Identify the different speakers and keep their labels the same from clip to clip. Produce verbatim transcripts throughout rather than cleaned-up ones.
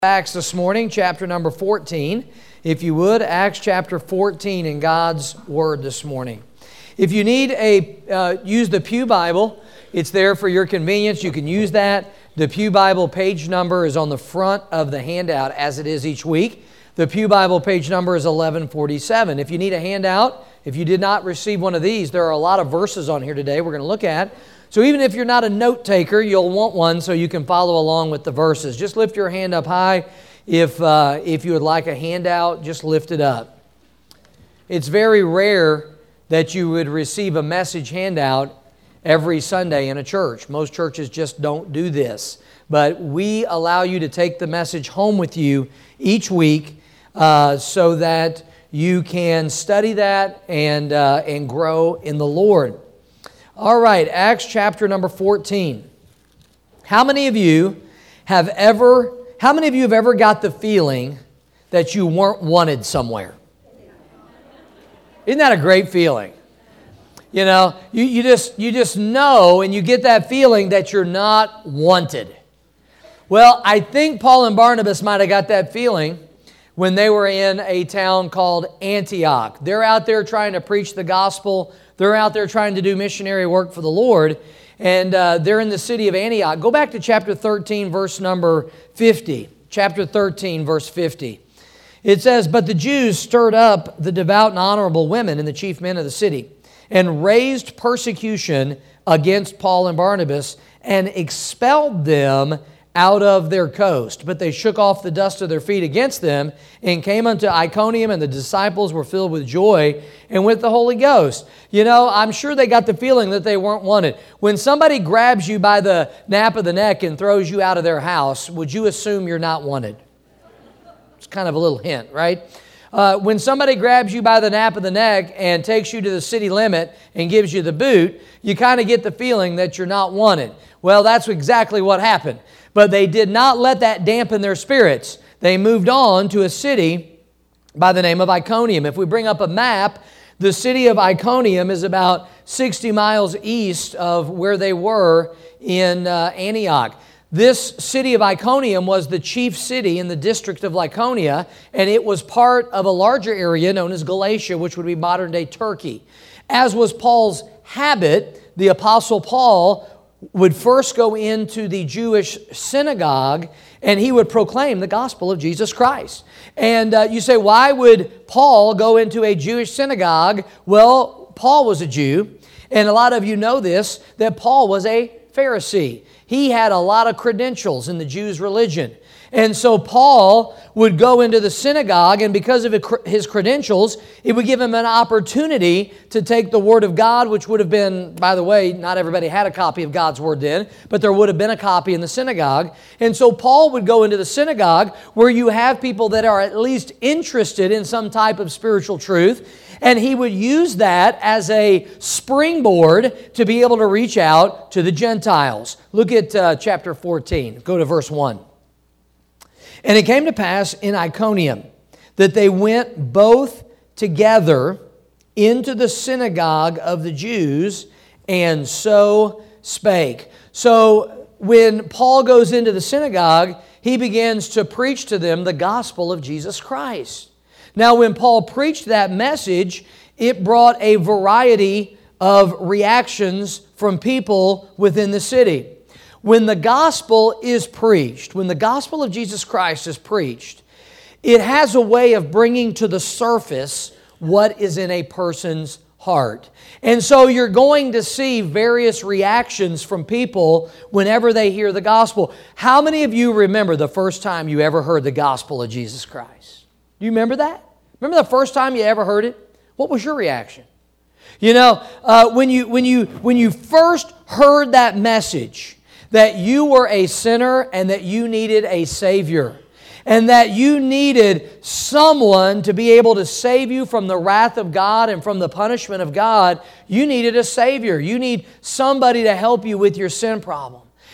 Speaker 1: Acts this morning, chapter number fourteen. If you would, Acts chapter fourteen in God's Word this morning. If you need a, uh, use the Pew Bible, it's there for your convenience. You can use that. The Pew Bible page number is on the front of the handout, as it is each week. The Pew Bible page number is eleven forty-seven. If you need a handout, if you did not receive one of these, there are a lot of verses on here today we're going to look at. So even if you're not a note taker, you'll want one so you can follow along with the verses. Just lift your hand up high. If, uh, if you would like a handout, just lift it up. It's very rare that you would receive a message handout every Sunday in a church. Most churches just don't do this. But we allow you to take the message home with you each week uh, so that you can study that and, uh, and grow in the Lord. All right, Acts chapter number fourteen. How many of you have ever, how many of you have ever got the feeling that you weren't wanted somewhere? Isn't that a great feeling? You know, you, you just you just know and you get that feeling that you're not wanted. Well, I think Paul and Barnabas might have got that feeling when they were in a town called Antioch. They're out there trying to preach the gospel. They're out there trying to do missionary work for the Lord, and uh, they're in the city of Antioch. Go back to chapter thirteen, verse number fifty. Chapter thirteen, verse fifty. It says, "But the Jews stirred up the devout and honorable women and the chief men of the city, and raised persecution against Paul and Barnabas, and expelled them out of their coast. But they shook off the dust of their feet against them, and came unto Iconium, and the disciples were filled with joy and with the Holy Ghost." You know, I'm sure they got the feeling that they weren't wanted. When somebody grabs you by the nape of the neck and throws you out of their house, would you assume you're not wanted? It's kind of a little hint, right? Uh, when somebody grabs you by the nape of the neck and takes you to the city limit and gives you the boot, you kind of get the feeling that you're not wanted. Well, that's exactly what happened. But they did not let that dampen their spirits. They moved on to a city by the name of Iconium. If we bring up a map, the city of Iconium is about sixty miles east of where they were in uh, Antioch. This city of Iconium was the chief city in the district of Lycaonia, and it was part of a larger area known as Galatia, which would be modern-day Turkey. As was Paul's habit, the Apostle Paul would first go into the Jewish synagogue and he would proclaim the gospel of Jesus Christ. And uh, you say, why would Paul go into a Jewish synagogue? Well, Paul was a Jew, and a lot of you know this, that Paul was a Pharisee. He had a lot of credentials in the Jews' religion. And so Paul would go into the synagogue, and because of his credentials, it would give him an opportunity to take the Word of God, which would have been, by the way, not everybody had a copy of God's Word then, but there would have been a copy in the synagogue. And so Paul would go into the synagogue where you have people that are at least interested in some type of spiritual truth, and he would use that as a springboard to be able to reach out to the Gentiles. Look at uh, chapter fourteen. Go to verse one. "And it came to pass in Iconium that they went both together into the synagogue of the Jews, and so spake." So when Paul goes into the synagogue, he begins to preach to them the gospel of Jesus Christ. Now, when Paul preached that message, it brought a variety of reactions from people within the city. When the gospel is preached, when the gospel of Jesus Christ is preached, it has a way of bringing to the surface what is in a person's heart. And so you're going to see various reactions from people whenever they hear the gospel. How many of you remember the first time you ever heard the gospel of Jesus Christ? Do you remember that? Remember the first time you ever heard it? What was your reaction? You know, uh, when you when you when you first heard that message, that you were a sinner and that you needed a Savior, and that you needed someone to be able to save you from the wrath of God and from the punishment of God, you needed a Savior. You need somebody to help you with your sin problem.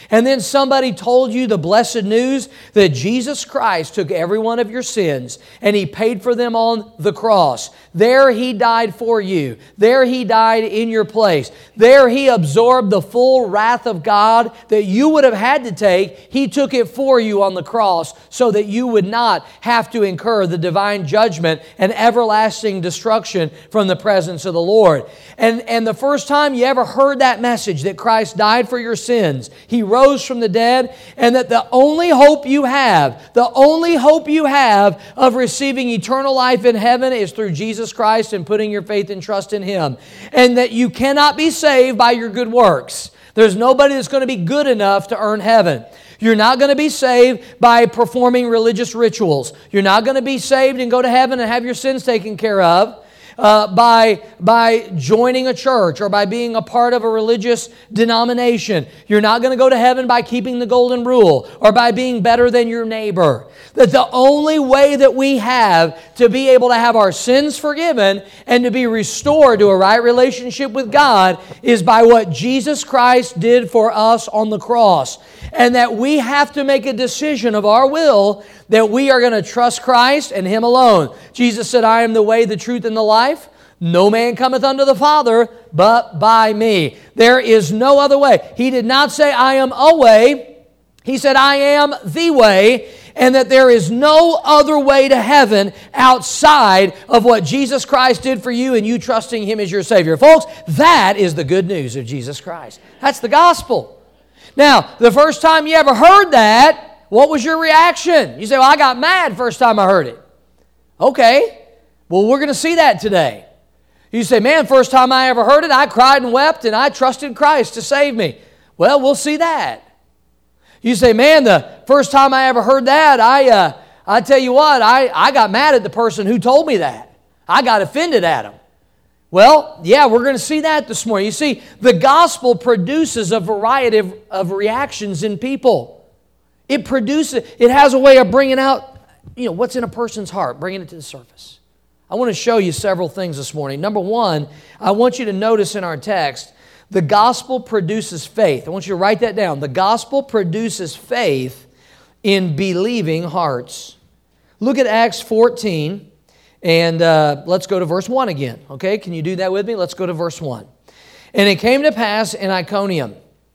Speaker 1: and then somebody told you the blessed news that Jesus Christ took every one of your sins and He paid for them on the cross. There He died for you. There He died in your place. There He absorbed the full wrath of God that you would have had to take. He took it for you on the cross so that you would not have to incur the divine judgment and everlasting destruction from the presence of the Lord. And, and the first time you ever heard that message that Christ died for your sins, He rose from the dead, and that the only hope you have, the only hope you have of receiving eternal life in heaven is through Jesus Christ and putting your faith and trust in Him. And that you cannot be saved by your good works. There's nobody that's going to be good enough to earn heaven. You're not going to be saved by performing religious rituals. You're not going to be saved and go to heaven and have your sins taken care of uh, by, by joining a church or by being a part of a religious denomination. You're not going to go to heaven by keeping the golden rule or by being better than your neighbor. That the only way that we have to be able to have our sins forgiven and to be restored to a right relationship with God is by what Jesus Christ did for us on the cross. And that we have to make a decision of our will that we are going to trust Christ and Him alone. Jesus said, I am the way, the truth, and the life. No man cometh unto the Father but by me. There is no other way. He did not say, I am a way. He said, I am the way, and that there is no other way to heaven outside of what Jesus Christ did for you and you trusting Him as your Savior. Folks, that is the good news of Jesus Christ. That's the gospel. Now, the first time you ever heard that, what was your reaction? You say, well, I got mad first time I heard it. Okay, well, we're going to see that today. You say, man, first time I ever heard it, I cried and wept and I trusted Christ to save me. Well, we'll see that. You say, man, the first time I ever heard that, I uh, I tell you what, I, I got mad at the person who told me that. I got offended at him. Well, yeah, we're going to see that this morning. You see, the gospel produces a variety of, of reactions in people. It produces, it has a way of bringing out, you know, what's in a person's heart, bringing it to the surface. I want to show you several things this morning. Number one, I want you to notice in our text, the gospel produces faith. I want you to write that down. The gospel produces faith in believing hearts. Look at Acts fourteen, and uh, let's go to verse one again. Okay, can you do that with me? Let's go to verse one. And it came to pass in Iconium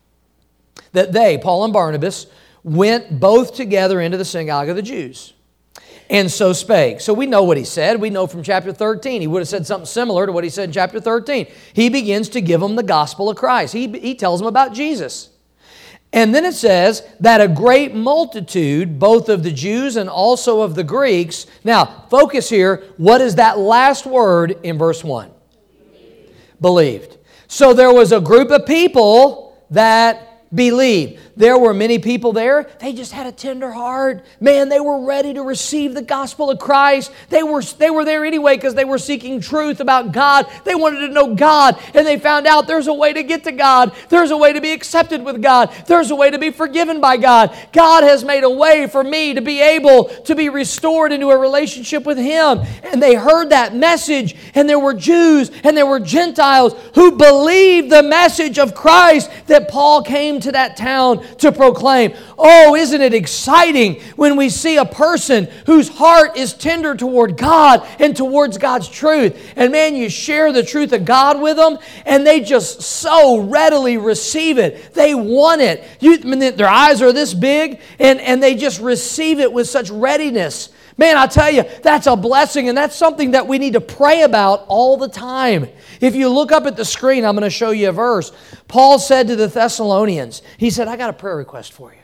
Speaker 1: that they, Paul and Barnabas, went both together into the synagogue of the Jews, and so spake. So we know what he said. We know from chapter thirteen. He would have said something similar to what he said in chapter thirteen. He begins to give them the gospel of Christ. He, he tells them about Jesus. And then it says that a great multitude, both of the Jews and also of the Greeks. Now, focus here. What is that last word in verse one? Believed. Believed. So there was a group of people that believed. There were many people there. They just had a tender heart. Man, they were ready to receive the gospel of Christ. They were, they were there anyway because they were seeking truth about God. They wanted to know God, and they found out there's a way to get to God. There's a way to be accepted with God. There's a way to be forgiven by God. God has made a way for me to be able to be restored into a relationship with Him. And they heard that message, and there were Jews and there were Gentiles who believed the message of Christ that Paul came to that town to proclaim. Oh, isn't it exciting when we see a person whose heart is tender toward God and towards God's truth. And man, you share the truth of God with them and they just so readily receive it. They want it. You, I mean, their eyes are this big and, and they just receive it with such readiness. Man, I tell you, that's a blessing, and that's something that we need to pray about all the time. If you look up at the screen, I'm going to show you a verse. Paul said to the Thessalonians, he said, I got a prayer request for you.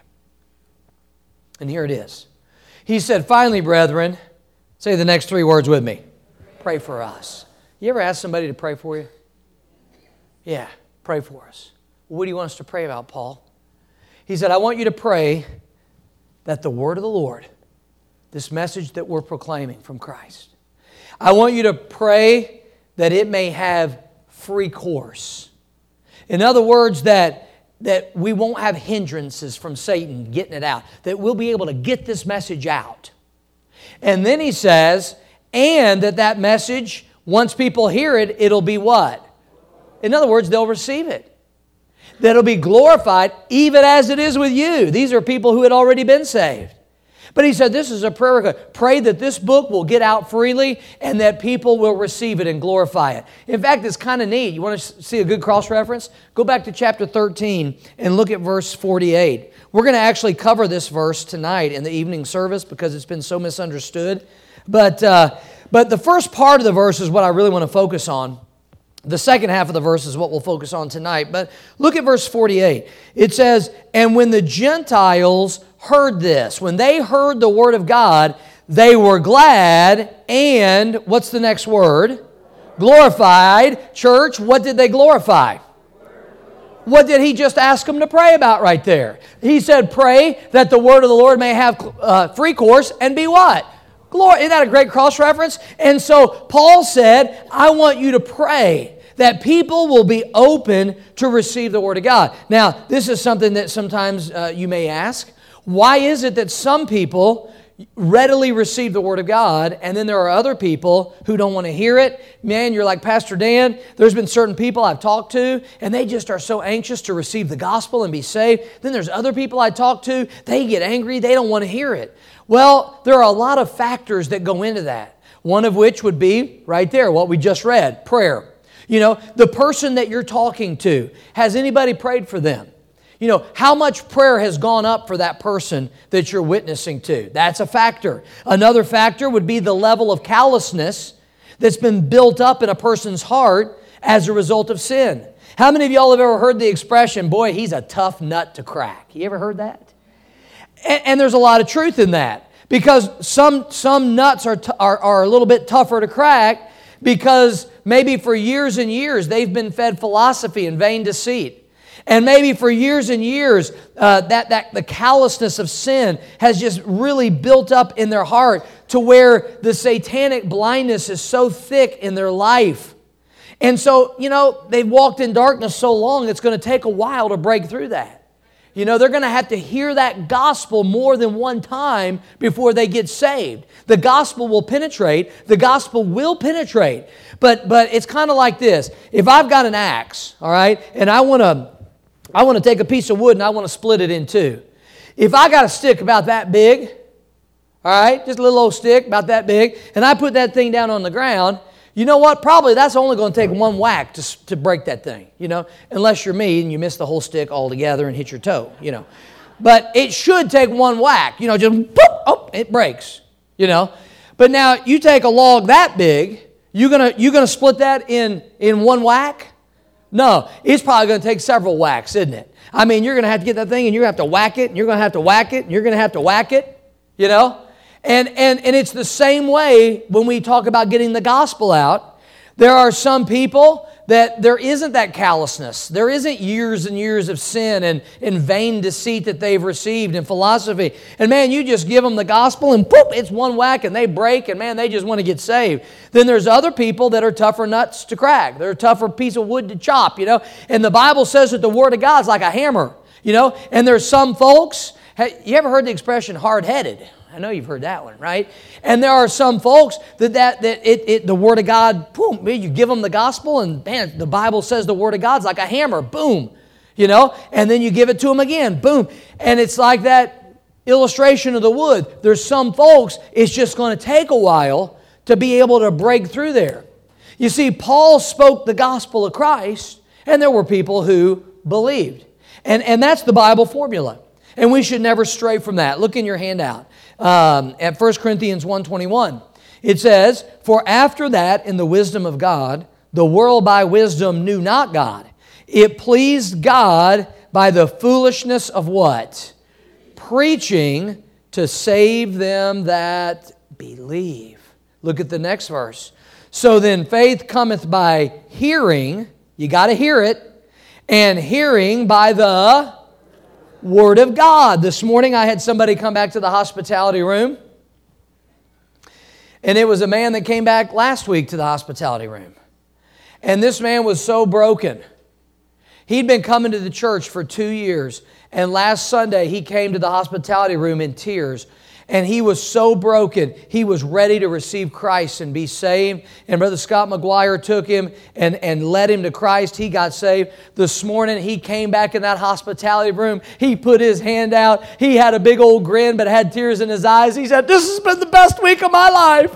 Speaker 1: And here it is. He said, finally, brethren, say the next three words with me. Pray for us. You ever ask somebody to pray for you? Yeah, pray for us. What do you want us to pray about, Paul? He said, I want you to pray that the word of the Lord, this message that we're proclaiming from Christ, I want you to pray that it may have free course. In other words, that, that we won't have hindrances from Satan getting it out, that we'll be able to get this message out. And then he says, and that that message, once people hear it, it'll be what? In other words, they'll receive it. that'll be glorified even as it is with you. These are people who had already been saved. But he said this is a prayer request. Pray that this book will get out freely and that people will receive it and glorify it. In fact, it's kind of neat. You want to see a good cross-reference? Go back to chapter thirteen and look at verse forty-eight. We're going to actually cover this verse tonight in the evening service because it's been so misunderstood. But, uh, but the first part of the verse is what I really want to focus on. The second half of the verse is what we'll focus on tonight. But look at verse forty-eight. It says, "And when the Gentiles heard this," when they heard the word of God, they were glad and, what's the next word? Glorified. Church, what did they glorify? What did he just ask them to pray about right there? He said, pray that the word of the Lord may have uh, free course and be what? Glory. Isn't that a great cross-reference? And so Paul said, I want you to pray that people will be open to receive the Word of God. Now, this is something that sometimes uh, you may ask. Why is it that some people readily receive the Word of God, and then there are other people who don't want to hear it? Man, you're like, Pastor Dan, there's been certain people I've talked to, and they just are so anxious to receive the gospel and be saved. Then there's other people I talk to, they get angry, they don't want to hear it. Well, there are a lot of factors that go into that. One of which would be, right there, what we just read, prayer. You know, the person that you're talking to, has anybody prayed for them? You know, how much prayer has gone up for that person that you're witnessing to? That's a factor. Another factor would be the level of callousness that's been built up in a person's heart as a result of sin. How many of y'all have ever heard the expression, boy, he's a tough nut to crack? You ever heard that? And, and there's a lot of truth in that, because some, some nuts are, t- are, are a little bit tougher to crack because maybe for years and years they've been fed philosophy and vain deceit. And maybe for years and years, uh, that, that the callousness of sin has just really built up in their heart to where the satanic blindness is so thick in their life. And so, you know, they've walked in darkness so long, it's going to take a while to break through that. You know, they're going to have to hear that gospel more than one time before they get saved. The gospel will penetrate. The gospel will penetrate. But, but it's kind of like this. If I've got an axe, all right, and I want to... I want to take a piece of wood and I want to split it in two. If I got a stick about that big, all right, just a little old stick about that big, and I put that thing down on the ground, you know what? Probably that's only going to take one whack to, to break that thing, you know, unless you're me and you miss the whole stick altogether and hit your toe, you know. But it should take one whack, you know, just boop, oh, it breaks, you know. But now you take a log that big, you're going to you're going to split that in, in one whack? No, it's probably going to take several whacks, isn't it? I mean, you're going to have to get that thing and you're going to have to whack it, and you're going to have to whack it, and you're going to have to whack it, you know? And, and, and it's the same way when we talk about getting the gospel out. There are some people that there isn't that callousness. There isn't years and years of sin and, and vain deceit that they've received in philosophy. And man, you just give them the gospel and poof, it's one whack and they break and man, they just want to get saved. Then there's other people that are tougher nuts to crack. They're a tougher piece of wood to chop, you know. And the Bible says that the Word of God's like a hammer, you know. And there's some folks, hey, you ever heard the expression hard-headed? I know you've heard that one, right? And there are some folks that, that, that it, it, the Word of God, boom, you give them the gospel and man, the Bible says the Word of God's like a hammer, boom, you know? And then you give it to them again, boom. And it's like that illustration of the wood. There's some folks, it's just going to take a while to be able to break through there. You see, Paul spoke the gospel of Christ, and there were people who believed. And, and that's the Bible formula. And we should never stray from that. Look in your handout. Um, at First Corinthians one twenty-one, it says, "For after that, in the wisdom of God, the world by wisdom knew not God. It pleased God by the foolishness of" what? "Preaching to save them that believe." Look at the next verse. "So then faith cometh by hearing," you got to hear it, "and hearing by the Word of God." This morning I had somebody come back to the hospitality room. And it was a man that came back last week to the hospitality room. And this man was so broken. He'd been coming to the church for two years. And last Sunday he came to the hospitality room in tears. And he was so broken, he was ready to receive Christ and be saved. And Brother Scott McGuire took him and, and led him to Christ. He got saved. This morning, he came back in that hospitality room. He put his hand out. He had a big old grin, but had tears in his eyes. He said, "This has been the best week of my life."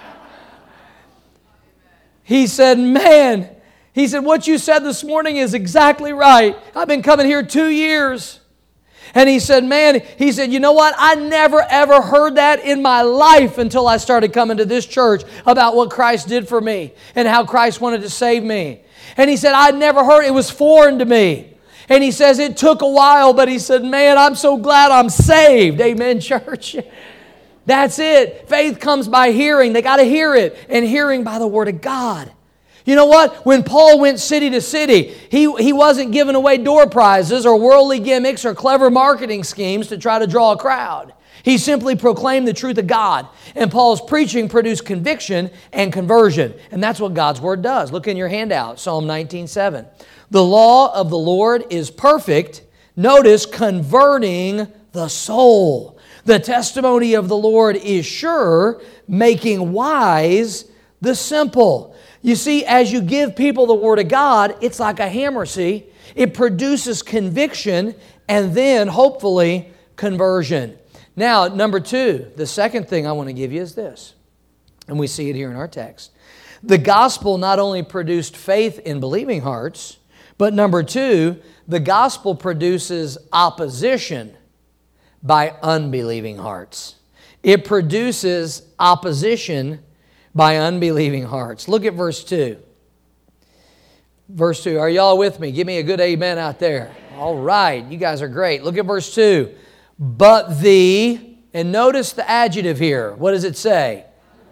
Speaker 1: He said, "Man," he said, "what you said this morning is exactly right. I've been coming here two years. And he said, man, he said, you know what? I never ever heard that in my life until I started coming to this church about what Christ did for me and how Christ wanted to save me. And he said, I'd never heard, it was foreign to me. And he says, it took a while, but he said, man, I'm so glad I'm saved." Amen, church. That's it. Faith comes by hearing. They got to hear it. And hearing by the Word of God. You know what? When Paul went city to city, he, he wasn't giving away door prizes or worldly gimmicks or clever marketing schemes to try to draw a crowd. He simply proclaimed the truth of God. And Paul's preaching produced conviction and conversion. And that's what God's Word does. Look in your handout, Psalm nineteen seven. The law of the Lord is perfect. Notice, converting the soul. The testimony of the Lord is sure, making wise the simple. You see, as you give people the Word of God, it's like a hammer, see? It produces conviction and then, hopefully, conversion. Now, number two, the second thing I want to give you is this. And we see it here in our text. The gospel not only produced faith in believing hearts, but number two, the gospel produces opposition by unbelieving hearts. It produces opposition by unbelieving hearts. Look at verse two. Verse two. Are y'all with me? Give me a good amen out there. All right. You guys are great. Look at verse two. But the, and notice the adjective here. What does it say?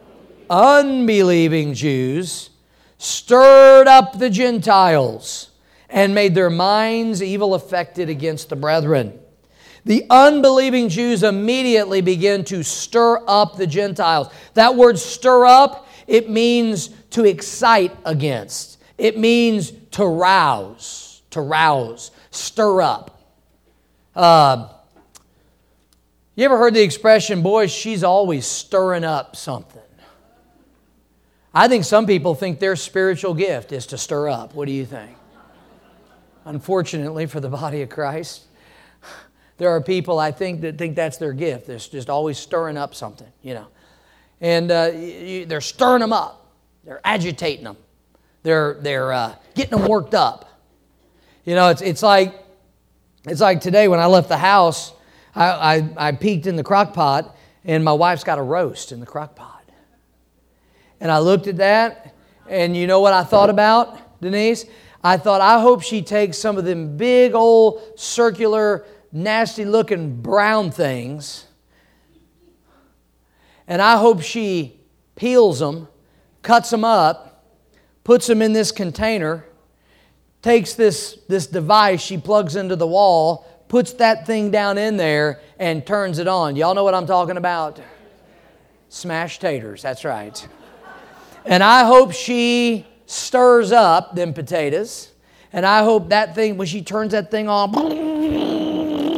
Speaker 1: Unbelieving Jews stirred up the Gentiles and made their minds evil affected against the brethren. The unbelieving Jews immediately begin to stir up the Gentiles. That word stir up, it means to excite against. It means to rouse, to rouse, stir up. Uh, you ever heard the expression, boy, she's always stirring up something? I think some people think their spiritual gift is to stir up. What do you think? Unfortunately for the body of Christ, there are people, I think, that think that's their gift. They're just always stirring up something, you know. And uh, you, they're stirring them up. They're agitating them. They're, they're uh, getting them worked up. You know, it's, it's, like, it's like today when I left the house, I, I, I peeked in the crock pot, and my wife's got a roast in the crock pot. And I looked at that, and you know what I thought about, Denise? I thought, I hope she takes some of them big old circular nasty looking brown things, and I hope she peels them, cuts them up, puts them in this container, takes this, this device she plugs into the wall, puts that thing down in there, and turns it on. Y'all know what I'm talking about? Smashed taters, that's right. And I hope she stirs up them potatoes, and I hope that thing, when she turns that thing on,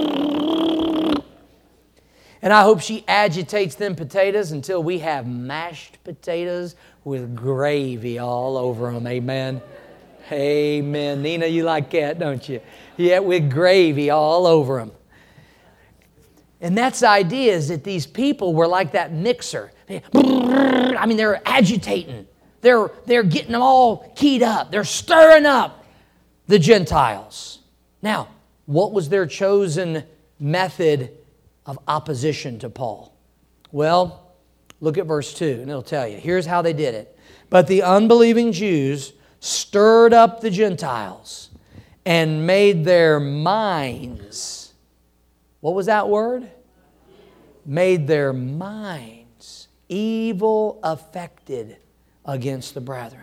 Speaker 1: and I hope she agitates them potatoes until we have mashed potatoes with gravy all over them. Amen. Amen. Nina, you like that, don't you? Yeah, with gravy all over them. And that's the idea, is that these people were like that mixer. I mean, they're agitating. They're, they're getting them all keyed up. They're stirring up the Gentiles. Now, what was their chosen method of opposition to Paul? Well, look at verse two, and it'll tell you. Here's how they did it. But the unbelieving Jews stirred up the Gentiles and made their minds, what was that word? Made their minds evil affected against the brethren.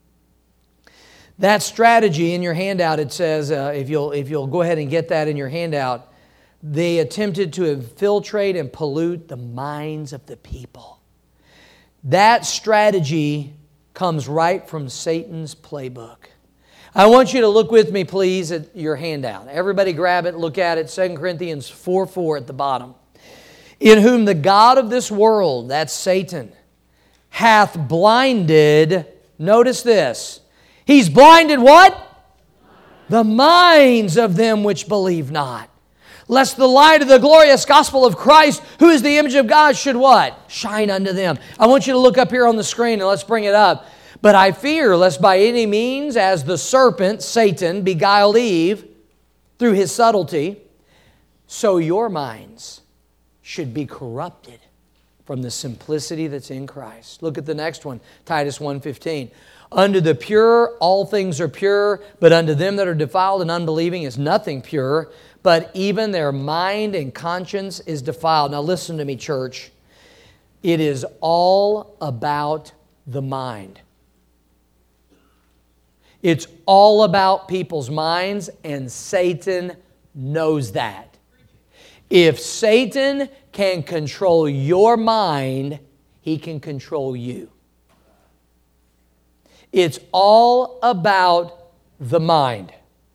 Speaker 1: That strategy in your handout, it says, uh, if you'll if you'll go ahead and get that in your handout, they attempted to infiltrate and pollute the minds of the people. That strategy comes right from Satan's playbook. I want you to look with me, please, at your handout. Everybody grab it, look at it. Second Corinthians four four at the bottom. in whom the God of this world, that's Satan, hath blinded, notice this, he's blinded what? The minds of them which believe not. Lest the light of the glorious gospel of Christ, who is the image of God, should what? Shine unto them. I want you to look up here on the screen and let's bring it up. But I fear lest by any means, as the serpent, Satan, beguiled Eve through his subtlety, so your minds should be corrupted from the simplicity that's in Christ. Look at the next one, Titus one fifteen. Unto the pure all things are pure, but unto them that are defiled and unbelieving is nothing pure, but even their mind and conscience is defiled. Now listen to me, church. It is all about the mind. It's all about people's minds, and Satan knows that. If Satan can control your mind, he can control you. It's all about the mind.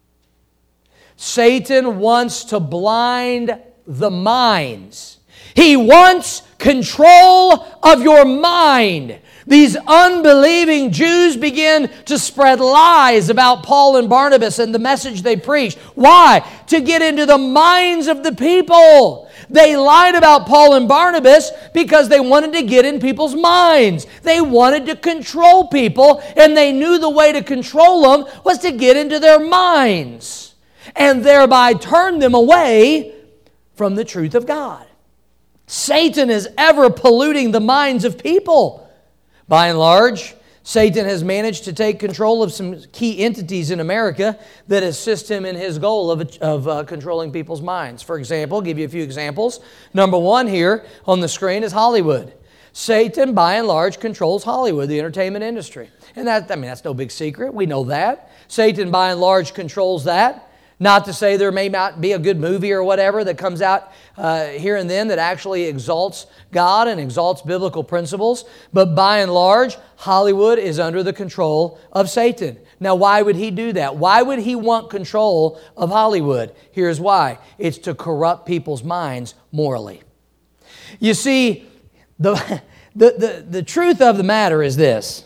Speaker 1: Satan wants to blind the minds. He wants control of your mind. These unbelieving Jews begin to spread lies about Paul and Barnabas and the message they preached. Why? To get into the minds of the people. They lied about Paul and Barnabas because they wanted to get in people's minds. They wanted to control people, and they knew the way to control them was to get into their minds and thereby turn them away from the truth of God. Satan is ever polluting the minds of people. By and large, Satan has managed to take control of some key entities in America that assist him in his goal of, of uh, controlling people's minds. For example, I'll give you a few examples. Number one here on the screen is Hollywood. Satan, by and large, controls Hollywood, the entertainment industry. And that, I mean, that's no big secret. We know that. Satan, by and large, controls that. Not to say there may not be a good movie or whatever that comes out uh, here and then that actually exalts God and exalts biblical principles. But by and large, Hollywood is under the control of Satan. Now, why would he do that? Why would he want control of Hollywood? Here's why. It's to corrupt people's minds morally. You see, the, the, the, the truth of the matter is this.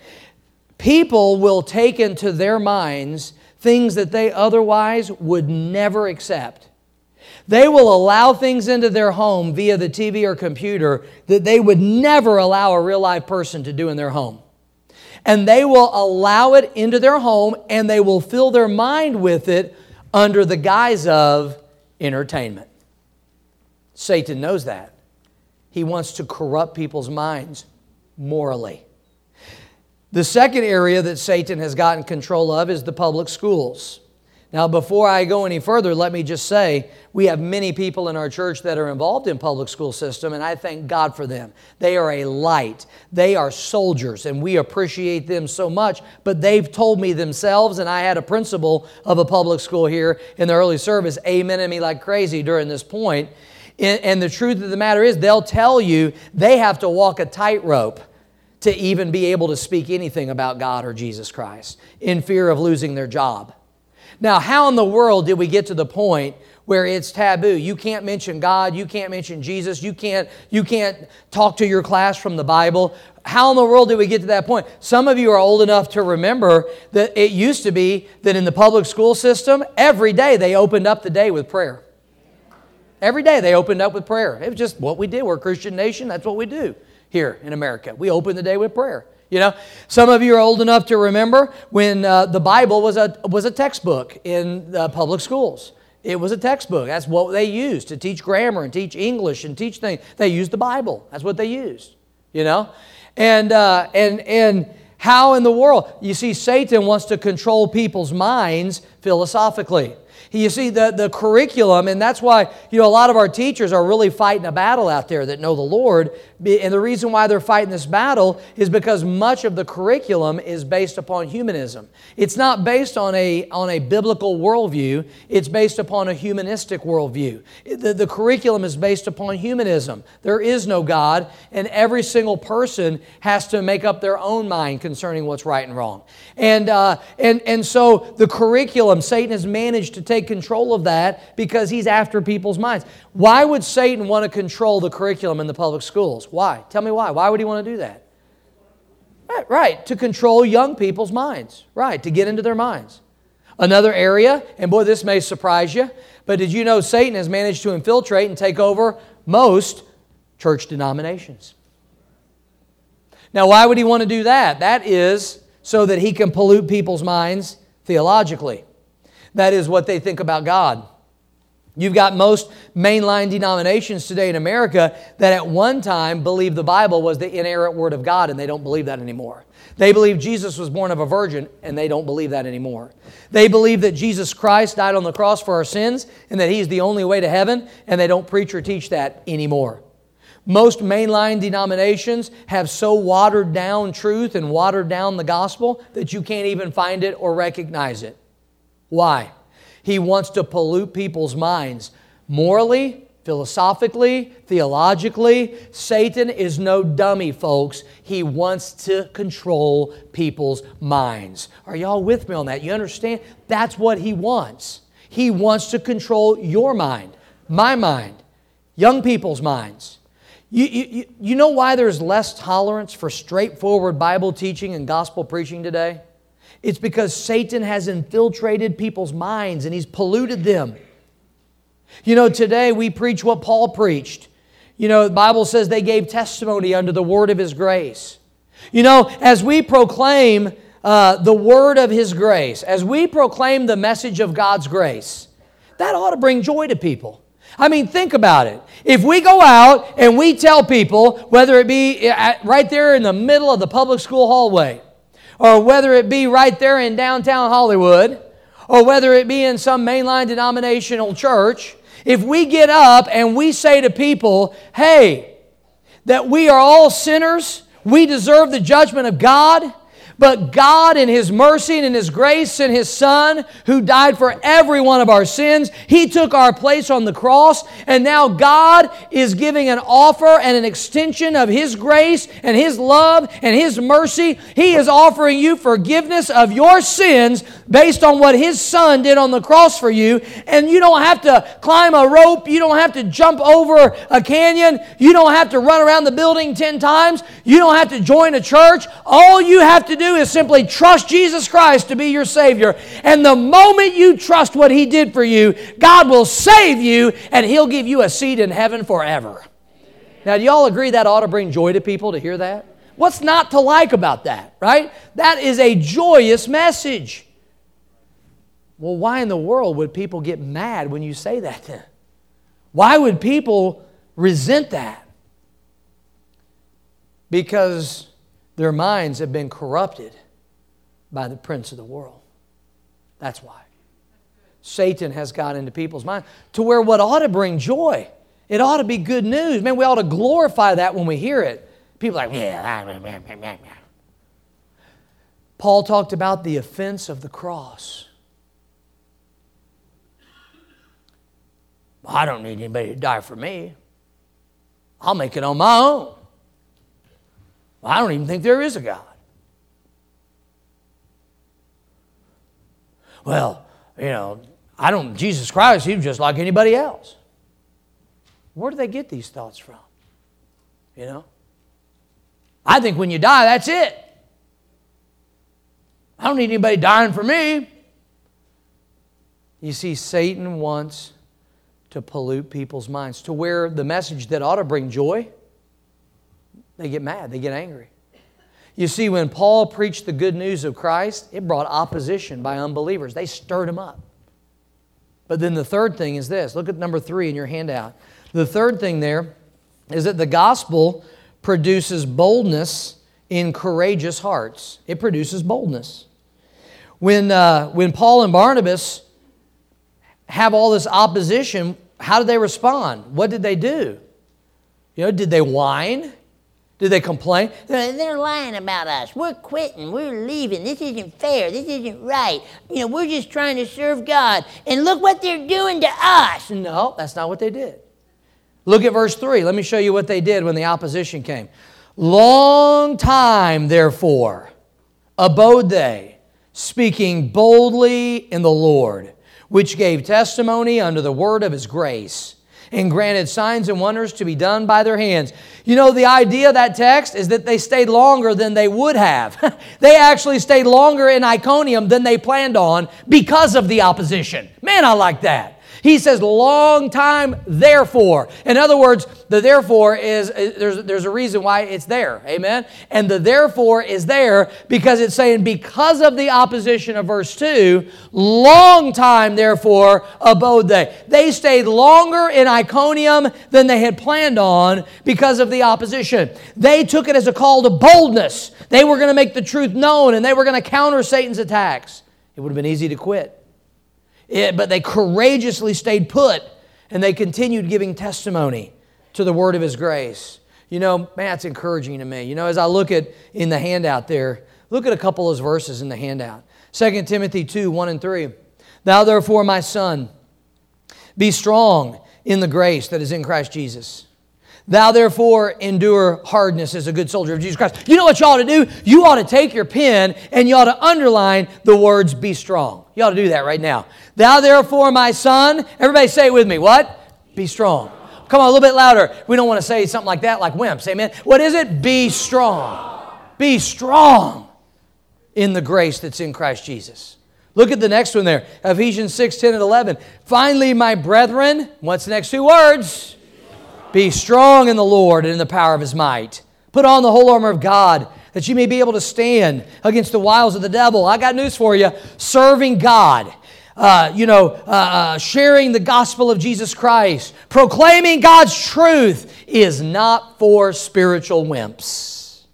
Speaker 1: People will take into their minds things that they otherwise would never accept. They will allow things into their home via the T V or computer that they would never allow a real live person to do in their home. And they will allow it into their home, and they will fill their mind with it under the guise of entertainment. Satan knows that. He wants to corrupt people's minds morally. The second area that Satan has gotten control of is the public schools. Now, before I go any further, let me just say, we have many people in our church that are involved in public school system, and I thank God for them. They are a light. They are soldiers, and we appreciate them so much, but they've told me themselves, and I had a principal of a public school here in the early service amening me like crazy during this point. And the truth of the matter is, they'll tell you they have to walk a tightrope to even be able to speak anything about God or Jesus Christ in fear of losing their job. Now, how in the world did we get to the point where it's taboo? You can't mention God, you can't mention Jesus, you can't, you can't talk to your class from the Bible. How in the world did we get to that point? Some of you are old enough to remember that it used to be that in the public school system, every day they opened up the day with prayer. Every day they opened up with prayer. It was just what we did. We're a Christian nation, that's what we do. Here in America, we open the day with prayer. You know, some of you are old enough to remember when uh, the Bible was a was a textbook in uh, public schools. It was a textbook. That's what they used to teach grammar and teach English and teach things. They used the Bible. That's what they used. You know, and uh, and and how in the world? You see, Satan wants to control people's minds philosophically. You see, the, the curriculum, and that's why, you know, a lot of our teachers are really fighting a battle out there that know the Lord. And the reason why they're fighting this battle is because much of the curriculum is based upon humanism. It's not based on a, on a biblical worldview. It's based upon a humanistic worldview. The, the curriculum is based upon humanism. There is no God, and every single person has to make up their own mind concerning what's right and wrong. And, uh, and, and so the curriculum, Satan has managed to take control of that because he's after people's minds. Why would Satan want to control the curriculum in the public schools? Why? Tell me why. Why would he want to do that? Right, right, to control young people's minds. Right, to get into their minds. Another area, and boy, this may surprise you, but did you know Satan has managed to infiltrate and take over most church denominations? Now, why would he want to do that? That is so that he can pollute people's minds theologically. That is what they think about God. You've got most mainline denominations today in America that at one time believed the Bible was the inerrant Word of God, and they don't believe that anymore. They believe Jesus was born of a virgin, and they don't believe that anymore. They believe that Jesus Christ died on the cross for our sins, and that He's the only way to heaven, and they don't preach or teach that anymore. Most mainline denominations have so watered down truth and watered down the gospel that you can't even find it or recognize it. Why? He wants to pollute people's minds morally, philosophically, theologically. Satan is no dummy, folks. He wants to control people's minds. Are y'all with me on that? You understand? That's what he wants. He wants to control your mind, my mind, young people's minds. You, you, you know why there's less tolerance for straightforward Bible teaching and gospel preaching today? It's because Satan has infiltrated people's minds and he's polluted them. You know, today we preach what Paul preached. You know, the Bible says they gave testimony unto the word of His grace. You know, as we proclaim uh, the word of His grace, as we proclaim the message of God's grace, that ought to bring joy to people. I mean, think about it. If we go out and we tell people, whether it be at, right there in the middle of the public school hallway, or whether it be right there in downtown Hollywood, or whether it be in some mainline denominational church, if we get up and we say to people, hey, that we are all sinners, we deserve the judgment of God, but God in His mercy and in His grace sent His Son who died for every one of our sins. He took our place on the cross, and now God is giving an offer and an extension of His grace and His love and His mercy. He is offering you forgiveness of your sins based on what His Son did on the cross for you. And you don't have to climb a rope. You don't have to jump over a canyon. You don't have to run around the building ten times. You don't have to join a church. All you have to do is simply trust Jesus Christ to be your Savior. And the moment you trust what He did for you, God will save you and He'll give you a seat in heaven forever. Now, do y'all agree that ought to bring joy to people to hear that? What's not to like about that, right? That is a joyous message. Well, why in the world would people get mad when you say that then? Why would people resent that? Because their minds have been corrupted by the prince of the world. That's why. Satan has got into people's minds to where what ought to bring joy, it ought to be good news. Man, we ought to glorify that when we hear it. People are like, yeah. Paul talked about the offense of the cross. I don't need anybody to die for me. I'll make it on my own. I don't even think there is a God. Well, you know, I don't, Jesus Christ, He was just like anybody else. Where do they get these thoughts from? You know? I think when you die, that's it. I don't need anybody dying for me. You see, Satan wants to pollute people's minds to where the message that ought to bring joy, they get mad, they get angry. You see, when Paul preached the good news of Christ, it brought opposition by unbelievers. They stirred him up. But then the third thing is this. Look at number three in your handout. The third thing there is that the gospel produces boldness in courageous hearts. It produces boldness. When, uh, when Paul and Barnabas have all this opposition, how did they respond? What did they do? You know, did they whine? Did they complain?
Speaker 2: They're, they're lying about us. We're quitting. We're leaving. This isn't fair. This isn't right. You know, we're just trying to serve God. And look what they're doing to us.
Speaker 1: No, that's not what they did. Look at verse three. Let me show you what they did when the opposition came. Long time, therefore, abode they, speaking boldly in the Lord, which gave testimony unto the word of His grace, and granted signs and wonders to be done by their hands. You know, the idea of that text is that they stayed longer than they would have. They actually stayed longer in Iconium than they planned on because of the opposition. Man, I like that. He says, long time, therefore. In other words, the therefore is, there's, there's a reason why it's there. Amen? And the therefore is there because it's saying because of the opposition of verse two, long time, therefore, abode they. They stayed longer in Iconium than they had planned on because of the opposition. They took it as a call to boldness. They were going to make the truth known and they were going to counter Satan's attacks. It would have been easy to quit. It, but they courageously stayed put and they continued giving testimony to the word of His grace. You know, man, that's encouraging to me. You know, as I look at in the handout there, look at a couple of those verses in the handout. Second Timothy two, one and three. Thou therefore, my son, be strong in the grace that is in Christ Jesus. Thou therefore endure hardness as a good soldier of Jesus Christ. You know what you ought to do? You ought to take your pen and you ought to underline the words be strong. You ought to do that right now. Thou therefore, my son, everybody say it with me. What? Be strong. Come on, a little bit louder. We don't want to say something like that like wimps. Amen. What is it? Be strong. Be strong in the grace that's in Christ Jesus. Look at the next one there. Ephesians six, ten, and eleven. Finally, my brethren, what's the next two words? Be strong in the Lord and in the power of His might. Put on the whole armor of God that you may be able to stand against the wiles of the devil. I got news for you. Serving God, uh, you know, uh, uh, sharing the gospel of Jesus Christ, proclaiming God's truth is not for spiritual wimps.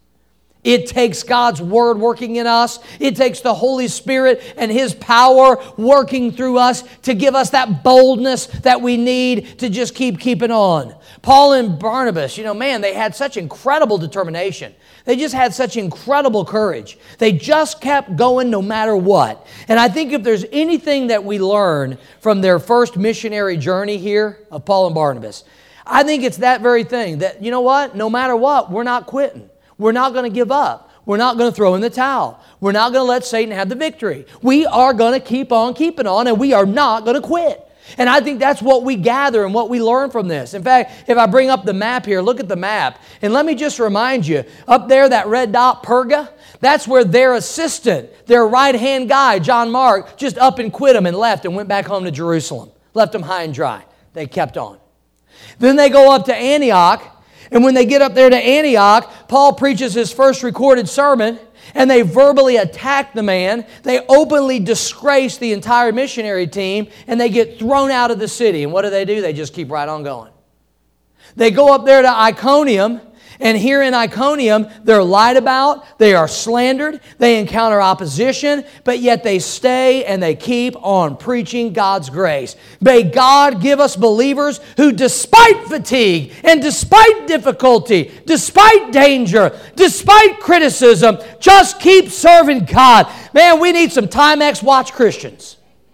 Speaker 1: It takes God's Word working in us. It takes the Holy Spirit and His power working through us to give us that boldness that we need to just keep keeping on. Paul and Barnabas, you know, man, they had such incredible determination. They just had such incredible courage. They just kept going no matter what. And I think if there's anything that we learn from their first missionary journey here of Paul and Barnabas, I think it's that very thing that, you know what, no matter what, we're not quitting. We're not going to give up. We're not going to throw in the towel. We're not going to let Satan have the victory. We are going to keep on keeping on, and we are not going to quit. And I think that's what we gather and what we learn from this. In fact, if I bring up the map here, look at the map. And let me just remind you, up there, that red dot, Perga, that's where their assistant, their right-hand guy, John Mark, just up and quit them and left and went back home to Jerusalem. Left them high and dry. They kept on. Then they go up to Antioch. And when they get up there to Antioch, Paul preaches his first recorded sermon, and they verbally attack the man. They openly disgrace the entire missionary team, and they get thrown out of the city. And what do they do? They just keep right on going. They go up there to Iconium, and here in Iconium, they're lied about, they are slandered, they encounter opposition, but yet they stay and they keep on preaching God's grace. May God give us believers who, despite fatigue and despite difficulty, despite danger, despite criticism, just keep serving God. Man, we need some Timex Watch Christians.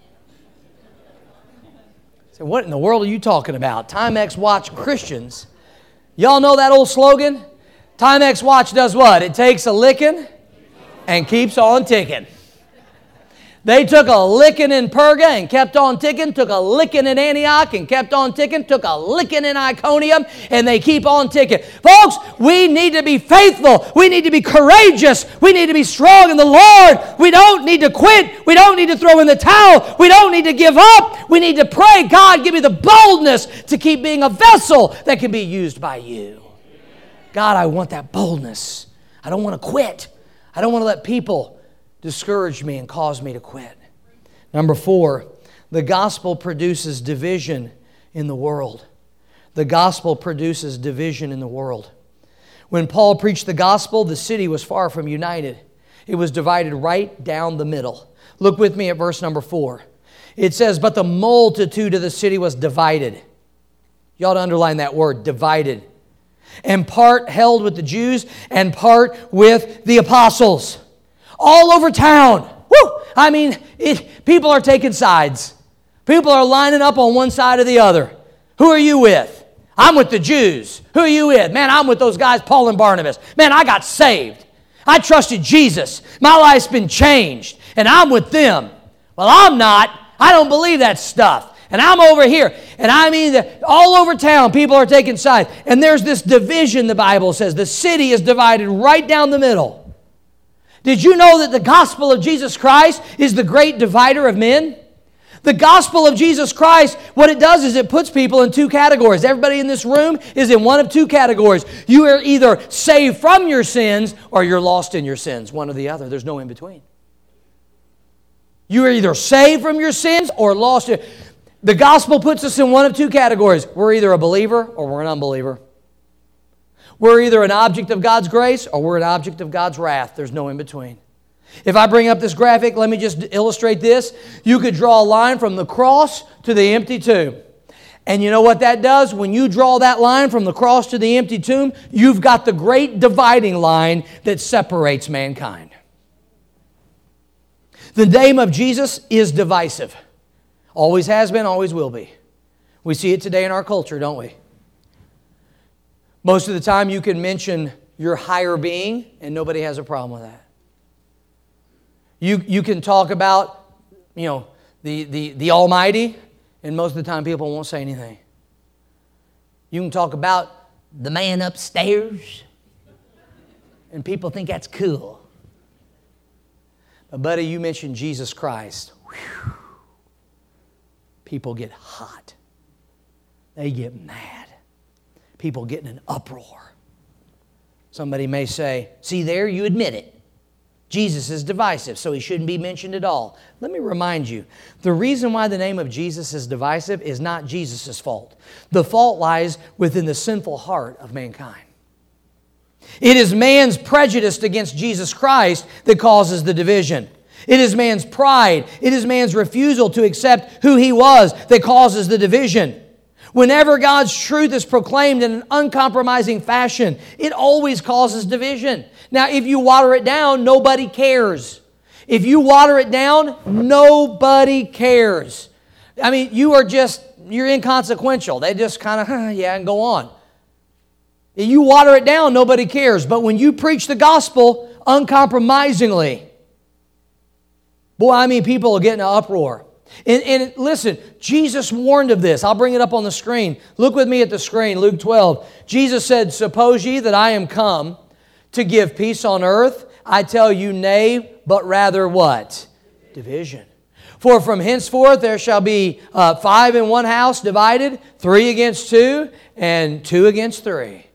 Speaker 1: So what in the world are you talking about? Timex Watch Christians? Y'all know that old slogan? Timex Watch does what? It takes a licking and keeps on ticking. They took a licking in Perga and kept on ticking, took a licking in Antioch and kept on ticking, took a licking in Iconium, and they keep on ticking. Folks, we need to be faithful. We need to be courageous. We need to be strong in the Lord. We don't need to quit. We don't need to throw in the towel. We don't need to give up. We need to pray, God, give me the boldness to keep being a vessel that can be used by you. God, I want that boldness. I don't want to quit. I don't want to let people discourage me and cause me to quit. Number four, the gospel produces division in the world. The gospel produces division in the world. When Paul preached the gospel, the city was far from united. It was divided right down the middle. Look with me at verse number four. It says, but the multitude of the city was divided. You ought to underline that word, divided. and part held with the Jews and part with the apostles. All over town. Woo! I mean, it, people are taking sides. People are lining up on one side or the other. Who are you with? I'm with the Jews. Who are you with? Man, I'm with those guys, Paul and Barnabas. Man, I got saved. I trusted Jesus. My life's been changed, and I'm with them. Well, I'm not. I don't believe that stuff. And I'm over here. And I mean, that all over town, people are taking sides. And there's this division, the Bible says. The city is divided right down the middle. Did you know that the gospel of Jesus Christ is the great divider of men? The gospel of Jesus Christ, what it does is it puts people in two categories. Everybody in this room is in one of two categories. You are either saved from your sins or you're lost in your sins. One or the other. There's no in between. You are either saved from your sins or lost. The gospel puts us in one of two categories. We're either a believer or we're an unbeliever. We're either an object of God's grace or we're an object of God's wrath. There's no in between. If I bring up this graphic, let me just illustrate this. You could draw a line from the cross to the empty tomb. And you know what that does? When you draw that line from the cross to the empty tomb, you've got the great dividing line that separates mankind. The name of Jesus is divisive. Always has been, always will be. We see it today in our culture, don't we? Most of the time you can mention your higher being and nobody has a problem with that. You, you can talk about, you know, the, the, the Almighty, and most of the time people won't say anything. You can talk about the man upstairs, and people think that's cool. But buddy, you mention Jesus Christ, whew, people get hot. They get mad. People get in an uproar. Somebody may say, see there, you admit it. Jesus is divisive, so He shouldn't be mentioned at all. Let me remind you, the reason why the name of Jesus is divisive is not Jesus' fault. The fault lies within the sinful heart of mankind. It is man's prejudice against Jesus Christ that causes the division. It is man's pride. It is man's refusal to accept who He was that causes the division. Whenever God's truth is proclaimed in an uncompromising fashion, it always causes division. Now, if you water it down, nobody cares. If you water it down, nobody cares. I mean, you are just, you're inconsequential. They just kind of, huh, yeah, and go on. If you water it down, nobody cares. But when you preach the gospel uncompromisingly, boy, I mean, people will get in an uproar. And, and listen, Jesus warned of this. I'll bring it up on the screen. Look with me at the screen, Luke twelve. Jesus said, suppose ye that I am come to give peace on earth? I tell you, nay, but rather what? Division. For from henceforth there shall be uh, five in one house divided, three against two, and two against three.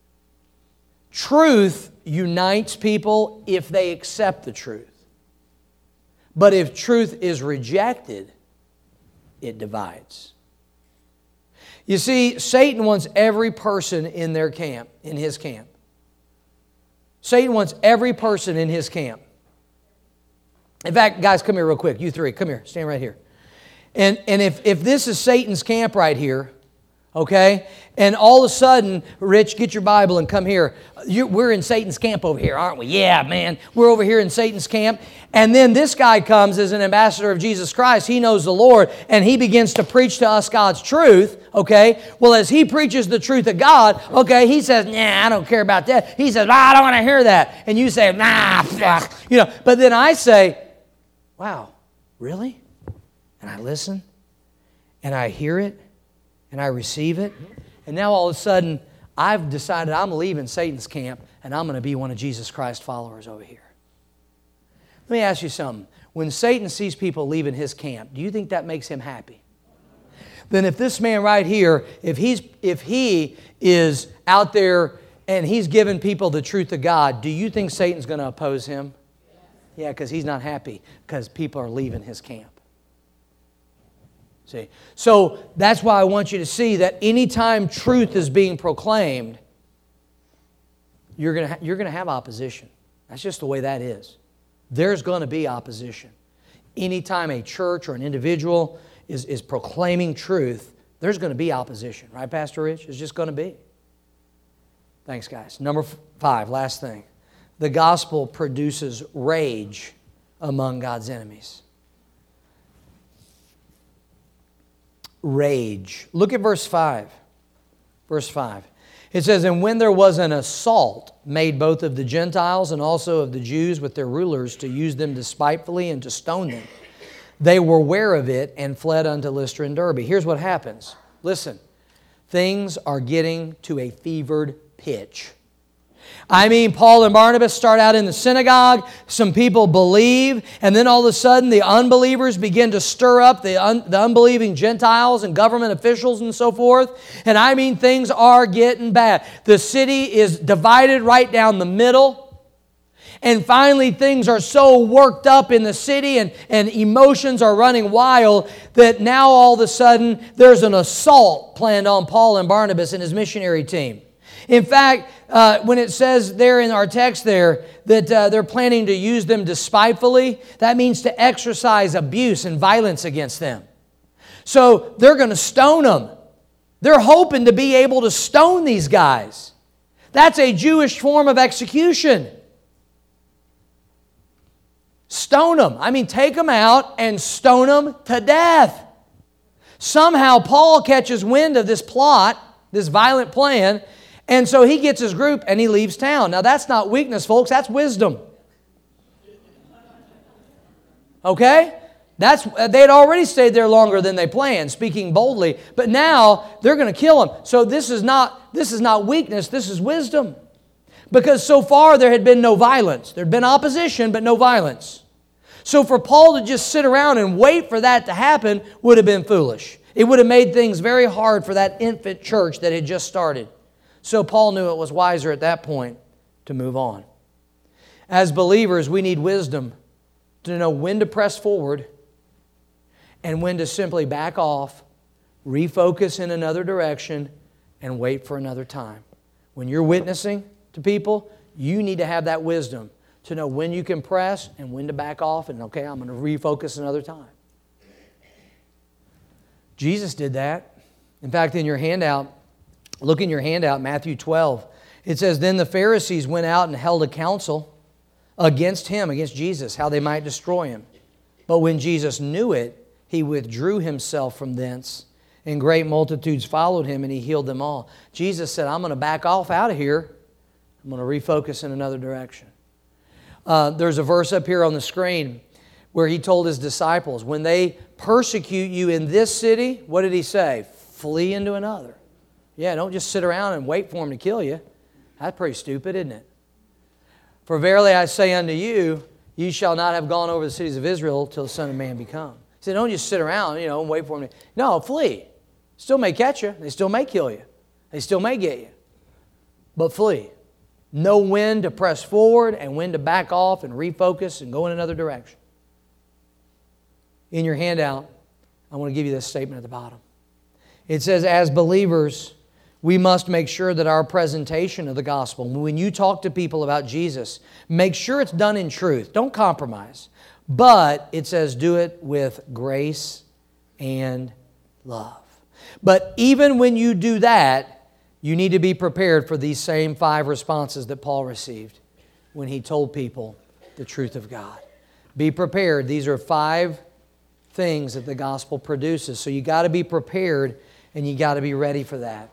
Speaker 1: Truth unites people if they accept the truth. But if truth is rejected, it divides. You see, Satan wants every person in their camp, in his camp. Satan wants every person in his camp. In fact, guys, come here real quick. You three, come here. Stand right here. And, and if, if this is Satan's camp right here, okay, and all of a sudden, Rich, get your Bible and come here. You, we're in Satan's camp over here, aren't we? Yeah, man. We're over here in Satan's camp. And then this guy comes as an ambassador of Jesus Christ. He knows the Lord, and he begins to preach to us God's truth, okay? Well, as he preaches the truth of God, okay, he says, nah, I don't care about that. He says, ah, I don't want to hear that. And you say, nah, you know. But then I say, wow, really? And I listen, and I hear it, and I receive it. And now all of a sudden, I've decided I'm leaving Satan's camp and I'm going to be one of Jesus Christ's followers over here. Let me ask you something. When Satan sees people leaving his camp, do you think that makes him happy? Then if this man right here, if he's if he is out there and he's giving people the truth of God, do you think Satan's going to oppose him? Yeah, because he's not happy because people are leaving his camp. See, so that's why I want you to see that anytime truth is being proclaimed, you're going to ha- you're going to have opposition. That's just the way that is. There's going to be opposition. Anytime a church or an individual is, is proclaiming truth, there's going to be opposition. Right, Pastor Rich? It's just going to be. Thanks, guys. Number five, last thing. The gospel produces rage among God's enemies. Rage. Look at verse five. Verse five. It says, "And when there was an assault made both of the Gentiles and also of the Jews with their rulers to use them despitefully and to stone them, they were aware of it and fled unto Lystra and Derbe." Here's what happens. Listen, things are getting to a fevered pitch. I mean, Paul and Barnabas start out in the synagogue. Some people believe, and then all of a sudden the unbelievers begin to stir up the, un- the unbelieving Gentiles and government officials and so forth. And I mean, things are getting bad. The city is divided right down the middle. And finally, things are so worked up in the city and, and emotions are running wild that now all of a sudden there's an assault planned on Paul and Barnabas and his missionary team. In fact, uh, when it says there in our text there that uh, they're planning to use them despitefully, that means to exercise abuse and violence against them. So they're going to stone them. They're hoping to be able to stone these guys. That's a Jewish form of execution. Stone them. I mean, take them out and stone them to death. Somehow Paul catches wind of this plot, this violent plan, and so he gets his group and he leaves town. Now that's not weakness, folks. That's wisdom. Okay? That's they had already stayed there longer than they planned, speaking boldly. But now they're going to kill him. So this is not this is not weakness. This is wisdom. Because so far there had been no violence. There had been opposition, but no violence. So for Paul to just sit around and wait for that to happen would have been foolish. It would have made things very hard for that infant church that had just started. So Paul knew it was wiser at that point to move on. As believers, we need wisdom to know when to press forward and when to simply back off, refocus in another direction, and wait for another time. When you're witnessing to people, you need to have that wisdom to know when you can press and when to back off and, okay, I'm going to refocus another time. Jesus did that. In fact, in your handout, look in your handout, Matthew twelve. It says, "Then the Pharisees went out and held a council against him," against Jesus, how they might destroy him. "But when Jesus knew it, he withdrew himself from thence, and great multitudes followed him, and he healed them all." Jesus said, I'm going to back off out of here. I'm going to refocus in another direction. Uh, there's a verse up here on the screen where he told his disciples, when they persecute you in this city, what did he say? Flee into another. Yeah, don't just sit around and wait for them to kill you. That's pretty stupid, isn't it? "For verily I say unto you, ye shall not have gone over the cities of Israel till the Son of Man be come." He said, don't just sit around, you know, and wait for them to... No, flee. Still may catch you. They still may kill you. They still may get you. But flee. Know when to press forward and when to back off and refocus and go in another direction. In your handout, I want to give you this statement at the bottom. It says, as believers, we must make sure that our presentation of the gospel, when you talk to people about Jesus, make sure it's done in truth. Don't compromise. But it says do it with grace and love. But even when you do that, you need to be prepared for these same five responses that Paul received when he told people the truth of God. Be prepared. These are five things that the gospel produces. So you got to be prepared and you got to be ready for that.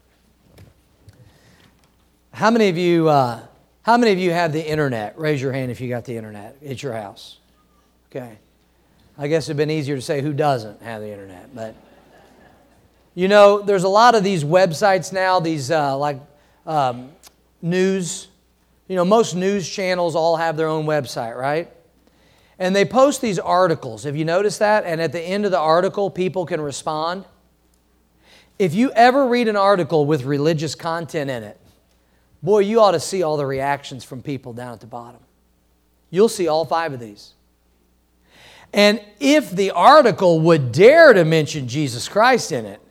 Speaker 1: How many of you uh, how many of you have the internet? Raise your hand if you got the internet at your house. Okay. I guess it'd been easier to say who doesn't have the internet, but you know, there's a lot of these websites now, these uh, like um, news. You know, most news channels all have their own website, right? And they post these articles. Have you noticed that? And at the end of the article, people can respond. If you ever read an article with religious content in it, boy, you ought to see all the reactions from people down at the bottom. You'll see all five of these. And if the article would dare to mention Jesus Christ in it,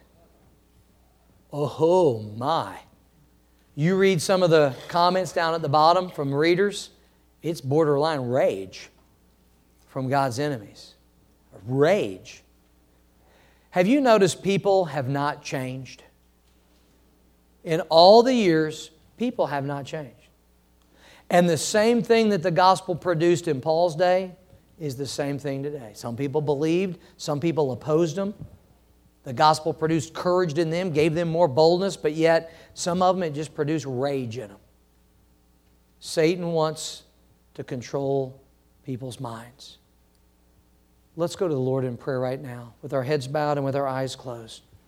Speaker 1: oh my. You read some of the comments down at the bottom from readers, it's borderline rage from God's enemies. Rage. Have you noticed people have not changed? In all the years People have not changed. And the same thing that the gospel produced in Paul's day is the same thing today. Some people believed, some people opposed them. The gospel produced courage in them, gave them more boldness, but yet some of them it just produced rage in them. Satan wants to control people's minds. Let's go to the Lord in prayer right now with our heads bowed and with our eyes closed.